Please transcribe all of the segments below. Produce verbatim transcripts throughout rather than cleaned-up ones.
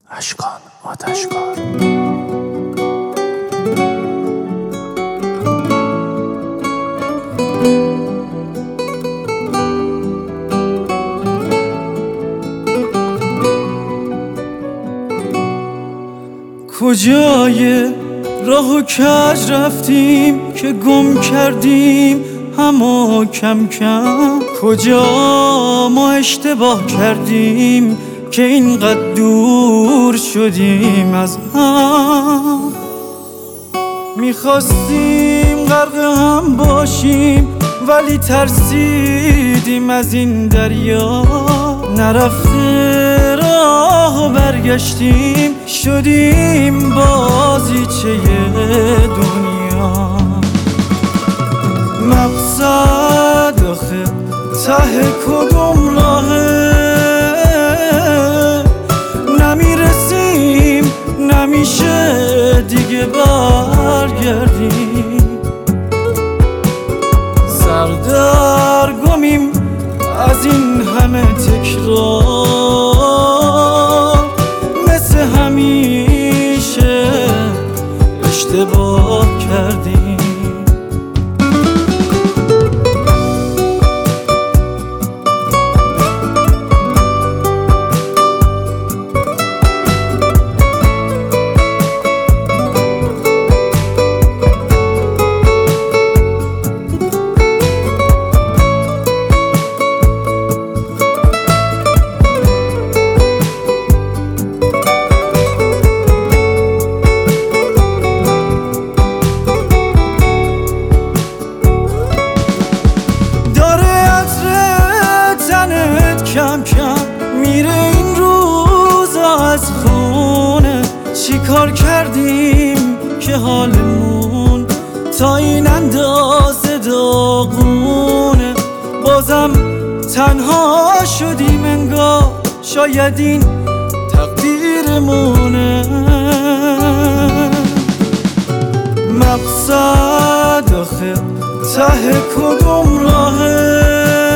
اشکان آتشکار. کجای راه و کج رفتیم که گم کردیم همو کم کم؟ کجا ما اشتباه کردیم که اینقدر دور شدیم از هم؟ میخواستیم غرق هم باشیم ولی ترسیدیم از این دریا، نرفته راه و برگشتیم شدیم بازیچه دنیا. مقصد آخه ته کدوم راهه؟ نمیرسیم نمیشه دیگه برگردیم، سردرگمیم از این همه تکرار، مثل همیشه اشتباه کردیم. کم کم میره این روزا از خونه، چی کار کردیم که حالمون تا این اندازه داغونه؟ بازم تنها شدیم انگار، شاید این تقدیرمونه. مقصد آخه ته کدوم راهه؟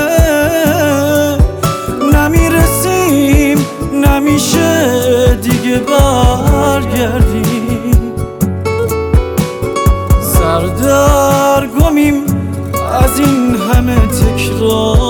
نمیرسیم نمیشه دیگه برگردیم، سردرگمیم از این همه تکرار.